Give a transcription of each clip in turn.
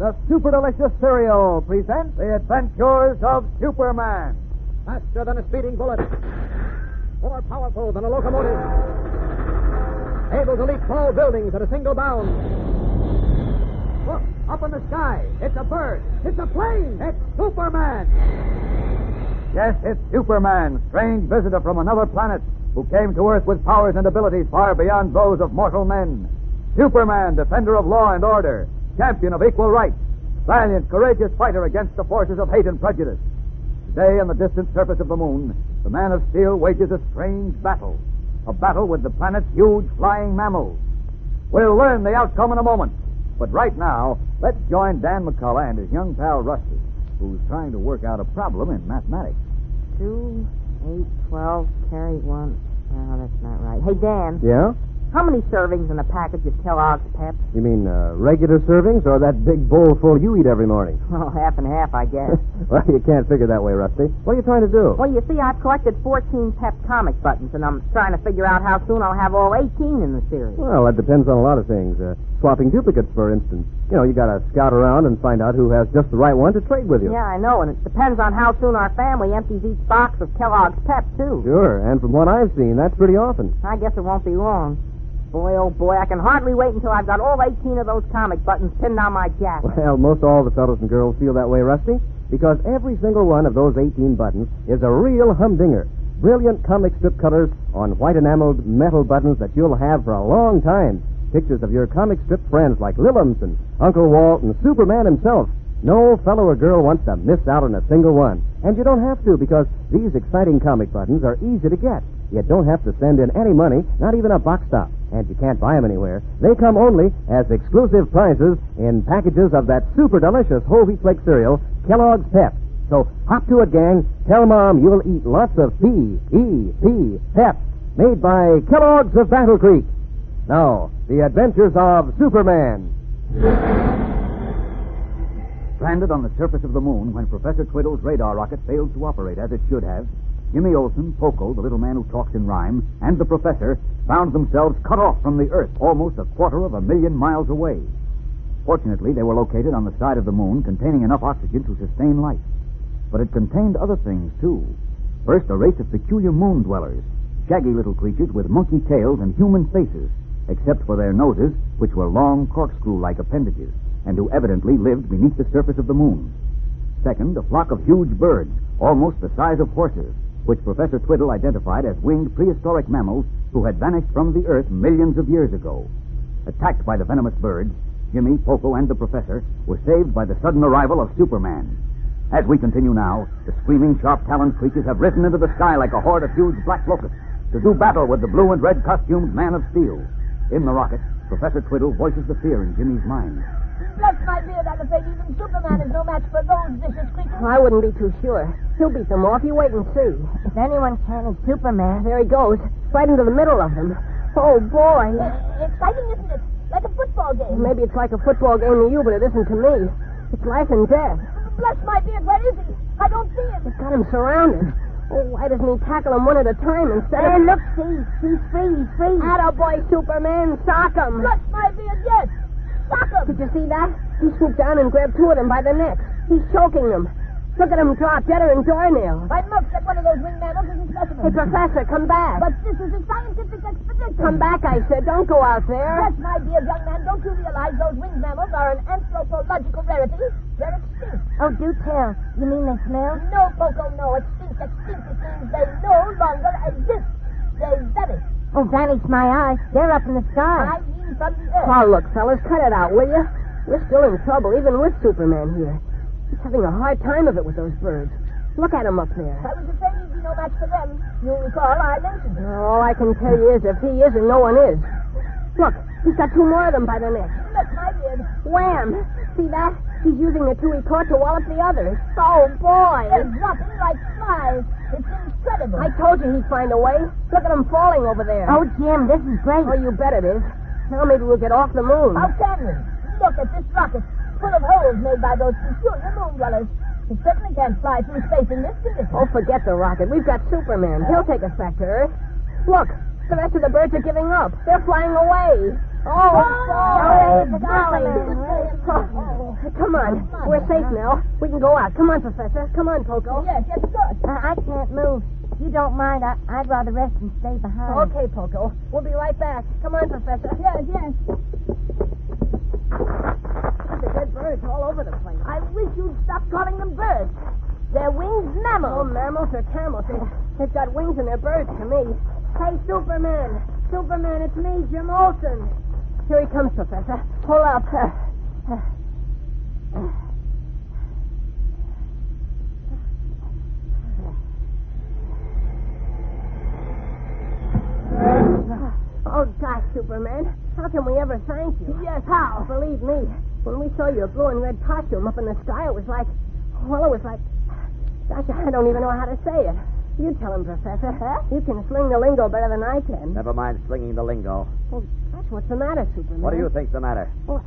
the Super Delicious Cereal presents The Adventures of Superman. Faster than a speeding bullet, more powerful than a locomotive, able to leap tall buildings at a single bound. Look, up in the sky, it's a bird, it's a plane, it's Superman. Yes, it's Superman, strange visitor from another planet, who came to Earth with powers and abilities far beyond those of mortal men. Superman, defender of law and order, champion of equal rights, valiant, courageous fighter against the forces of hate and prejudice. Today, on the distant surface of the moon, the Man of Steel wages a strange battle. A battle with the planet's huge flying mammals. We'll learn the outcome in a moment. But right now, let's join Dan McCullough and his young pal Rusty, who's trying to work out a problem in mathematics. 2, 8, 12, carry 1. Oh, that's not right. Hey, Dan. Yeah? How many servings in a package of Kellogg's Pep? You mean regular servings or that big bowl full you eat every morning? Well, half and half, I guess. Well, you can't figure that way, Rusty. What are you trying to do? Well, you see, I've collected 14 Pep comic buttons, and I'm trying to figure out how soon I'll have all 18 in the series. Well, that depends on a lot of things. Swapping duplicates, for instance. You know, you got to scout around and find out who has just the right one to trade with you. Yeah, I know, and it depends on how soon our family empties each box of Kellogg's Pep, too. Sure, and from what I've seen, that's pretty often. I guess it won't be long. Boy, oh boy, I can hardly wait until I've got all 18 of those comic buttons pinned on my jacket. Well, most all the fellows and girls feel that way, Rusty, because every single one of those 18 buttons is a real humdinger. Brilliant comic strip colors on white enameled metal buttons that you'll have for a long time. Pictures of your comic strip friends like Lillums and Uncle Walt and Superman himself. No fellow or girl wants to miss out on a single one. And you don't have to, because these exciting comic buttons are easy to get. You don't have to send in any money, not even a box stop. And you can't buy them anywhere. They come only as exclusive prizes in packages of that super delicious whole wheat flake cereal, Kellogg's Pep. So hop to it, gang. Tell Mom you'll eat lots of P-E-P, Pep, made by Kellogg's of Battle Creek. Now, the adventures of Superman. Stranded on the surface of the moon when Professor Twiddle's radar rocket failed to operate as it should have, Jimmy Olsen, Poco, the little man who talks in rhyme, and the professor found themselves cut off from the Earth almost 250,000 miles away. Fortunately, they were located on the side of the moon containing enough oxygen to sustain life. But it contained other things, too. First, a race of peculiar moon dwellers, shaggy little creatures with monkey tails and human faces, except for their noses, which were long corkscrew-like appendages, and who evidently lived beneath the surface of the moon. Second, a flock of huge birds, almost the size of horses, which Professor Twiddle identified as winged prehistoric mammals who had vanished from the Earth millions of years ago. Attacked by the venomous birds, Jimmy, Poco, and the professor were saved by the sudden arrival of Superman. As we continue now, the screaming, sharp-taloned creatures have risen into the sky like a horde of huge black locusts to do battle with the blue and red costumed Man of Steel. In the rocket, Professor Twiddle voices the fear in Jimmy's mind. Bless my beard, I'm afraid even Superman is no match for those vicious creatures. I wouldn't be too sure. He'll beat them off. You wait and see. If anyone can, it's Superman. There he goes, right into the middle of them. Oh, boy. Exciting, isn't it? Like a football game. Maybe it's like a football game to you, but it isn't to me. It's life and death. Bless my beard, where is he? I don't see him. They've got him surrounded. Oh, why doesn't he tackle them one at a time instead of... Look, see. He's free, he's free. Attaboy, Superman. Sock him. Bless my beard, yes. Sock him. Did you see that? He swooped down and grabbed two of them by the neck. He's choking them. Look at him drop, deader than doornail. I'd milk that one of those winged mammals is a specimen. Hey, Professor, come back. But this is a scientific expedition. Come back, I said. Don't go out there. Yes, my dear young man, don't you realize those winged mammals are an anthropological rarity? They're extinct. Oh, do tell. You mean they smell? No, Poco, no. Extinct. Extinct. It means they no longer exist. They vanish. Oh, vanish my eyes. They're up in the sky. I mean from the earth. Oh, look, fellas, cut it out, will you? We're still in trouble, even with Superman here. He's having a hard time of it with those birds. Look at him up there. I was afraid he'd be no match for them. You'll recall I mentioned it. All I can tell you is if he isn't, no one is. Look, he's got two more of them by the neck. Look, my beard. Wham! See that? He's using the two he caught to wallop the others. Oh, boy. They're dropping like flies. It's incredible. I told you he'd find a way. Look at him falling over there. Oh, Jim, this is great. Oh, you bet it is. Now maybe we'll get off the moon. How can we? Look at this rocket, full of holes made by those peculiar moon dwellers. It certainly can't fly through space in this condition. Oh, forget the rocket. We've got Superman. He'll take us back to Earth. Look, the rest of the birds are giving up. They're flying away. Oh, golly. Come on. We're safe now. We can go out. Come on, Professor. Come on, Poco. Yes, good. I can't move. If you don't mind, I'd rather rest and stay behind. Okay, Poco. We'll be right back. Come on, Professor. Yes. The dead birds all over the place. I wish you'd stop calling them birds. They're winged Oh, mammals. mammals or camels. They've got wings and they're birds to me. Hey, Superman. Superman, it's me, Jim Olsen. Here he comes, Professor. Pull up. Oh, gosh, Superman. How can we ever thank you? Yes, how? Believe me, when we saw your blue and red costume up in the sky, it was like... Gosh, I don't even know how to say it. You tell him, Professor. Huh? You can sling the lingo better than I can. Never mind slinging the lingo. Well, gosh, what's the matter, Superman? What do you think's the matter? Well,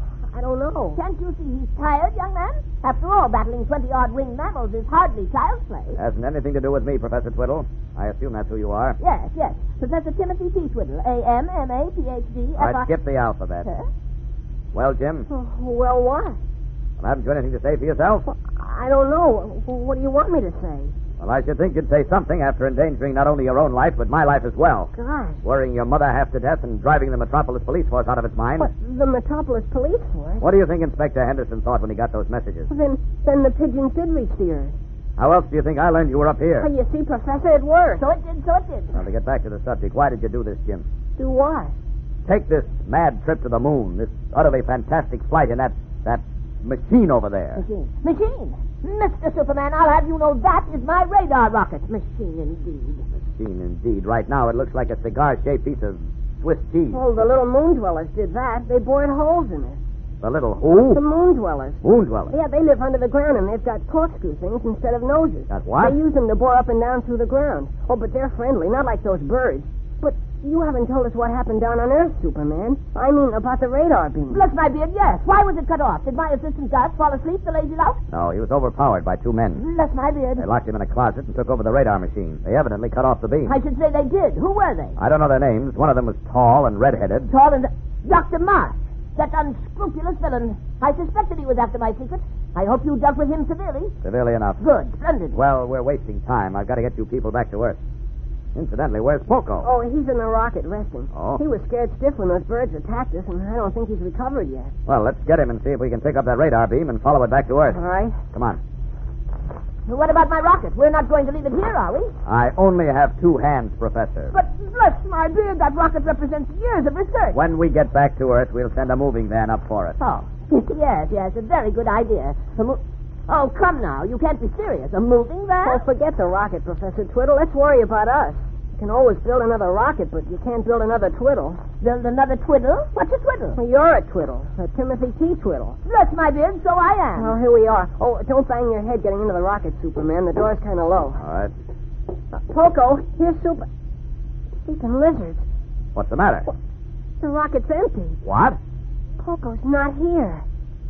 I don't know. Can't you see he's tired, young man? After all, battling 20-odd winged mammals is hardly child's play. Hasn't anything to do with me, Professor Twiddle. I assume that's who you are. Yes. Professor Timothy T. Twiddle, A.M., M.A., Ph.D., I'd skip the alphabet. Huh? Well, Jim, Well, what? well, haven't you anything to say for yourself? Well, I don't know. What do you want me to say? Well, I should think you'd say something after endangering not only your own life, but my life as well. Gosh. Worrying your mother half to death and driving the Metropolis Police Force out of its mind. What, the Metropolis Police Force? What do you think Inspector Henderson thought when he got those messages? Well, then the pigeons did reach the earth. How else do you think I learned you were up here? Well, you see, Professor, it worked. So it did. Now, to get back to the subject, why did you do this, Jim? Do what? Take this mad trip to the moon, this utterly fantastic flight in that machine over there. Machine. Mr. Superman, I'll have you know that is my radar rocket. Machine, indeed. Machine, indeed. Right now, it looks like a cigar-shaped piece of Swiss cheese. Well, the little moon dwellers did that. They bored holes in it. The little who? The moon dwellers. Moon dweller. Yeah, they live under the ground, and they've got corkscrew things instead of noses. Got what? They use them to bore up and down through the ground. Oh, but they're friendly, not like those birds. But you haven't told us what happened down on Earth, Superman. I mean, about the radar beam. Bless my beard, yes. Why was it cut off? Did my assistant Gus fall asleep, the lazy lout? No, he was overpowered by two men. Bless my beard. They locked him in a closet and took over the radar machine. They evidently cut off the beam. I should say they did. Who were they? I don't know their names. One of them was tall and red-headed. Tall and... Dr. Marsh. That unscrupulous villain. I suspected he was after my secret. I hope you dealt with him severely. Severely enough. Good. Splendid. Well, we're wasting time. I've got to get you people back to Earth. Incidentally, where's Poco? Oh, he's in the rocket resting. Oh? He was scared stiff when those birds attacked us, and I don't think he's recovered yet. Well, let's get him and see if we can pick up that radar beam and follow it back to Earth. All right. Come on. What about my rocket? We're not going to leave it here, are we? I only have two hands, Professor. But bless my beard, that rocket represents years of research. When we get back to Earth, we'll send a moving van up for it. Oh, yes, a very good idea. Oh, come now. You can't be serious. A moving van? Oh, forget the rocket, Professor Twiddle. Let's worry about us. You can always build another rocket, but you can't build another Twiddle. Build another twiddle? What's a twiddle? Well, you're a Twiddle. A Timothy T. Twiddle. Bless my beard, so I am. Well, here we are. Oh, don't bang your head getting into the rocket, Superman. The door's kind of low. All right. Poco, here's Sleeping lizards. What's the matter? The rocket's empty. What? Poco's not here.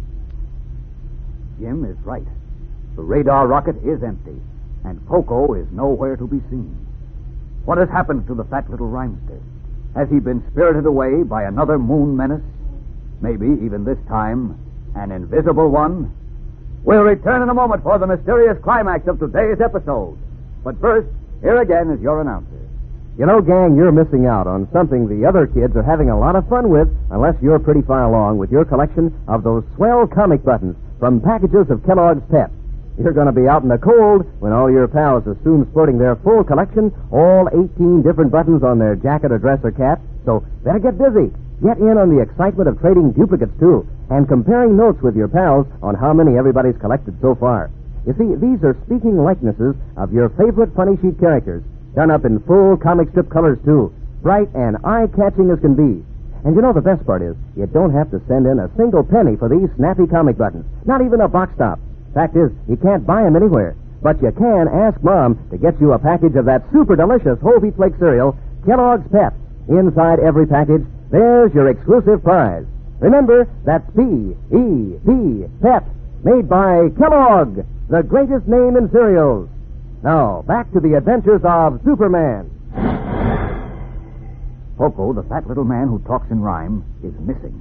Jim is right. The radar rocket is empty, and Poco is nowhere to be seen. What has happened to the fat little rhymester? Has he been spirited away by another moon menace? Maybe, even this time, an invisible one? We'll return in a moment for the mysterious climax of today's episode. But first, here again is your announcer. You know, gang, you're missing out on something the other kids are having a lot of fun with, unless you're pretty far along with your collection of those swell comic buttons from packages of Kellogg's Pep. You're going to be out in the cold when all your pals are soon sporting their full collection, all 18 different buttons on their jacket or dress or cap. So better get busy. Get in on the excitement of trading duplicates, too, and comparing notes with your pals on how many everybody's collected so far. You see, these are speaking likenesses of your favorite funny sheet characters, done up in full comic strip colors, too, bright and eye-catching as can be. And you know the best part is, you don't have to send in a single penny for these snappy comic buttons, not even a box top. Fact is, you can't buy them anywhere. But you can ask Mom to get you a package of that super delicious whole wheat flake cereal, Kellogg's Pep. Inside every package, there's your exclusive prize. Remember, that's P-E-P, Pep, made by Kellogg, the greatest name in cereals. Now, back to the adventures of Superman. Poco, the fat little man who talks in rhyme, is missing.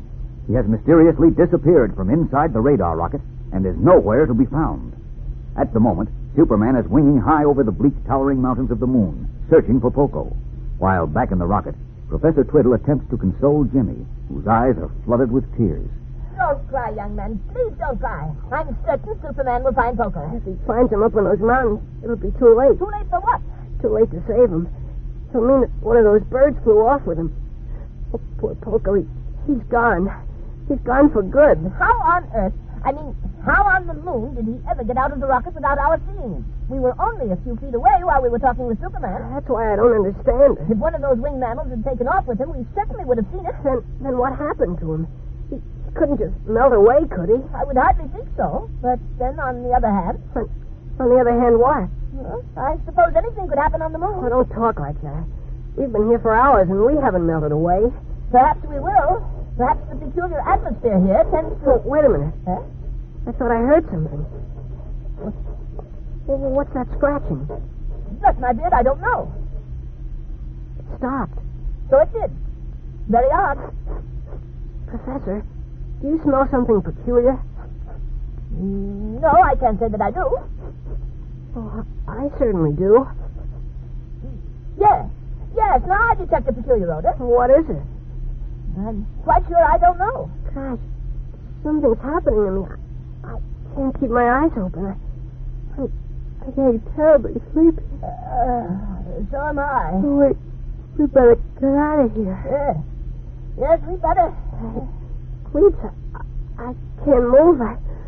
He has mysteriously disappeared from inside the radar rocket and is nowhere to be found. At the moment, Superman is winging high over the bleak, towering mountains of the moon, searching for Poco. While back in the rocket, Professor Twiddle attempts to console Jimmy, whose eyes are flooded with tears. Don't cry, young man. Please don't cry. I'm certain Superman will find Poco. If he finds him up in those mountains, it'll be too late. Too late for what? Too late to save him. It'll mean that one of those birds flew off with him. Oh, poor Poco. He's gone. He's gone for good. How on earth? I mean, how on the moon did he ever get out of the rocket without our seeing him? We were only a few feet away while we were talking with Superman. That's why I don't understand it. If one of those winged mammals had taken off with him, we certainly would have seen it. Then what happened to him? He couldn't just melt away, could he? I would hardly think so. But then, on the other hand... On the other hand, what? Well, I suppose anything could happen on the moon. Oh, don't talk like that. We've been here for hours, and we haven't melted away. Perhaps we will. Perhaps the peculiar atmosphere here tends to... Oh, wait a minute. Huh? I thought I heard something. What's that scratching? Bless my beard, I don't know. It stopped. So it did. Very odd. Professor, do you smell something peculiar? No, I can't say that I do. Oh, I certainly do. Yes. Yes, now I detect a peculiar odor. What is it? I'm quite sure I don't know. Gosh, something's happening to me. I can't keep my eyes open. I'm getting terribly sleepy. So am I. Oh, wait, we better get out of here. Yes, we better. Please, I can't move.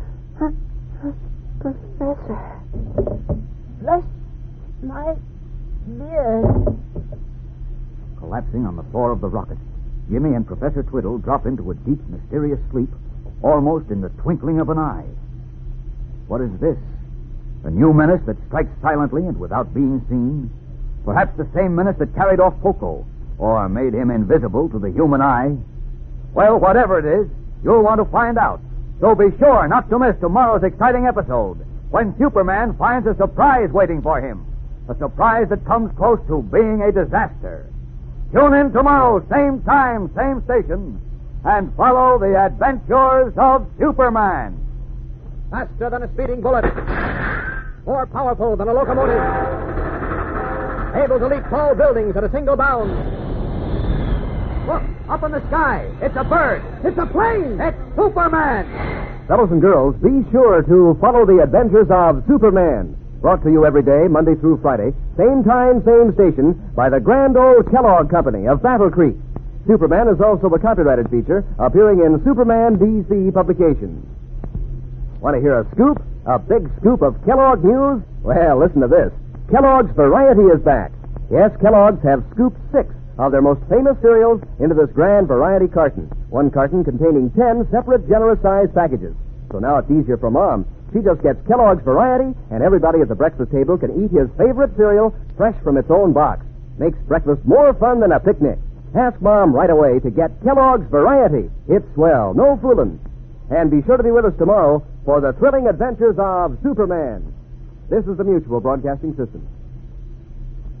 Professor. Bless my beard. Collapsing on the floor of the rocket, Jimmy and Professor Twiddle drop into a deep, mysterious sleep, almost in the twinkling of an eye. What is this? A new menace that strikes silently and without being seen? Perhaps the same menace that carried off Poco, or made him invisible to the human eye? Well, whatever it is, you'll want to find out. So be sure not to miss tomorrow's exciting episode, when Superman finds a surprise waiting for him. A surprise that comes close to being a disaster. Tune in tomorrow, same time, same station, and follow the adventures of Superman. Faster than a speeding bullet. More powerful than a locomotive. Able to leap tall buildings at a single bound. Look, up in the sky. It's a bird. It's a plane. It's Superman. Fellows and girls, be sure to follow the adventures of Superman. Brought to you every day, Monday through Friday, same time, same station, by the grand old Kellogg Company of Battle Creek. Superman is also a copyrighted feature appearing in Superman DC publications. Want to hear a scoop? A big scoop of Kellogg news? Well, listen to this. Kellogg's Variety is back. Yes, Kellogg's have scooped 6 of their most famous cereals into this grand variety carton. One carton containing 10 separate generous-sized packages. So now it's easier for Mom. She just gets Kellogg's Variety, and everybody at the breakfast table can eat his favorite cereal fresh from its own box. Makes breakfast more fun than a picnic. Ask Mom right away to get Kellogg's Variety. It's swell, no foolin'. And be sure to be with us tomorrow for the thrilling adventures of Superman. This is the Mutual Broadcasting System.